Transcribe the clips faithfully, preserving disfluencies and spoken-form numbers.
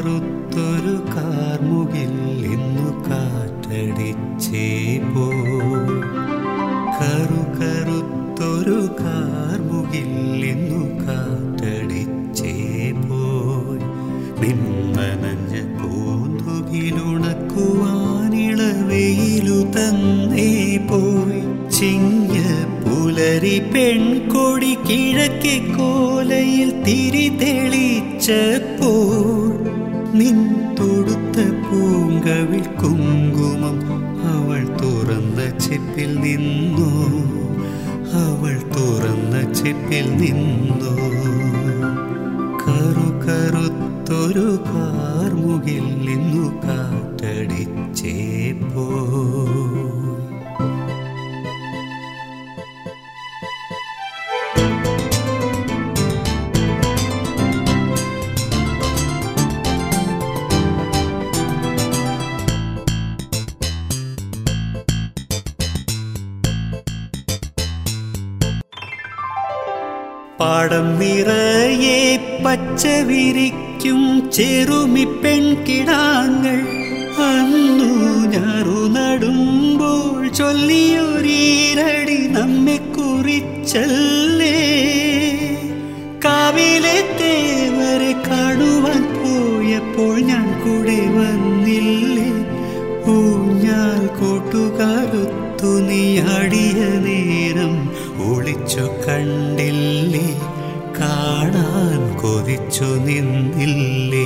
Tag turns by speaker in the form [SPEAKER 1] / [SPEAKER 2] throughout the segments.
[SPEAKER 1] കറുത്തൊരു കാർമുകിൽ ഇന്നു കാറ്റടിച്ചേ പോ. കറു കറുത്തൊരു കാർമുകിൽ ഇന്നു കാറ്റടിച്ചേ പോയി. നിന്നനഞ്ഞ പൂന്തുകിലുണക്കുവാനിളവെയിലു തന്നേ പോയി. ചിങ്ങ പുലരി പെൺകൊടി കിഴക്കേ കോലയിൽ തിരി തെളിച്ചപ്പോൾ നിൻ തൊടുത്ത പൂങ്കവിൽ കുങ്കുമം അവൾ തുറന്ന ചെപ്പിൽ നിന്നോ, അവൾ തുറന്ന ചെപ്പിൽ നിന്നോ. കറു കറുത്തൊരു കാർമുകിൽ ഇന്നു കാറ്റടിച്ചേ പോയി. പാടം നിറയെ പച്ച വിരിക്കും ചെറുമി പെൺകിടാങ്ങൾ അന്നു ഞാറു നടുമ്പോൾ ചൊല്ലിയൊരീരടി നമ്മെ കുറിച്ചല്ലേ. കാവിലെ തേവരെ കാണുവാൻ പോയപ്പോൾ ഞാൻ കൂടെ വന്നില്ലേ. ഊഞ്ഞാൽ കൂട്ടുകാരൊത്തു നീയാടിയ നേരം ഒളിച്ചു കണ്ടില്ലേ, കാണാൻ കൊതിച്ചു നിന്നില്ലേ.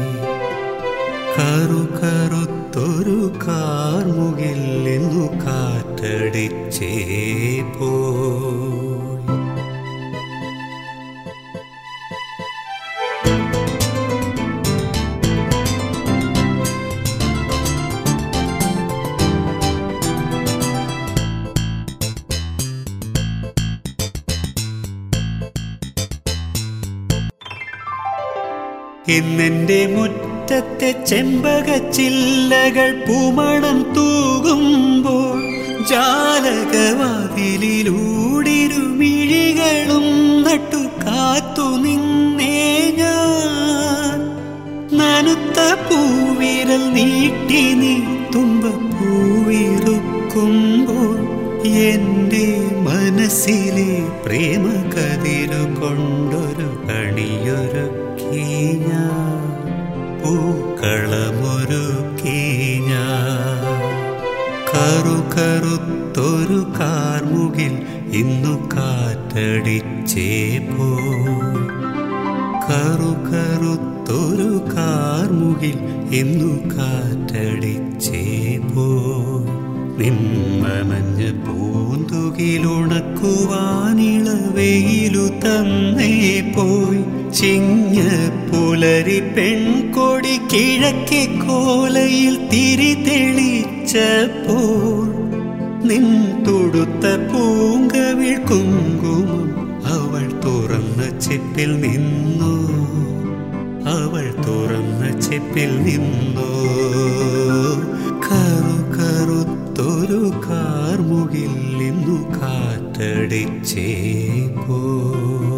[SPEAKER 1] കറു കറുത്തൊരു കാർമുകിൽ ഇന്നു കാറ്റടിച്ചേ പോയി. ഇന്നെന്റെ മുറ്റത്തെ ചെമ്പകച്ചില്ലകൾ പൂമണം തൂകുമ്പോൾ ജാലകവാതിലിലൂടിരുമിഴികളും നട്ടു കാത്തു നിന്നേ ഞാൻ. നനുത്ത പൂവിരൽ നീട്ടി നീ തുമ്പപ്പൂവിറുക്കുമ്പോൾ എന്റെ മനസ്സിലെ പ്രേമ കതിരു കൊണ്ടൊരു കണിയൊരുക്കി ഞാൻ, പൂക്കളമൊരുക്കി ഞാൻ. കറു കറുത്തൊരു കാർമുകിൽ ഇന്നു കാറ്റടിച്ചേ പോയി. കറു കറുത്തൊരു കാർമുകിൽ ഇന്നു കാറ്റടിച്ചേ പോയി. നിന്നനഞ്ഞ പൂന്തുകിലുണക്കുവാനിളവെയിലു തന്നേ പോയി. ചിങ്ങ പുലരി പെൺകൊടി കിഴക്കേ കോലയിൽ തിരി തെളിച്ചപ്പോൾ നിൻ തൊടുത്ത പൂങ്കവിൽ കുങ്കുമം അവൾ തുറന്ന ചെപ്പിൽ നിന്നോ, അവൾ തുറന്ന ചെപ്പിൽ നിന്നോ. കറു കറുത്തൊരു കാർമുകിൽ ഇന്നു കാറ്റടിച്ചേ പോ.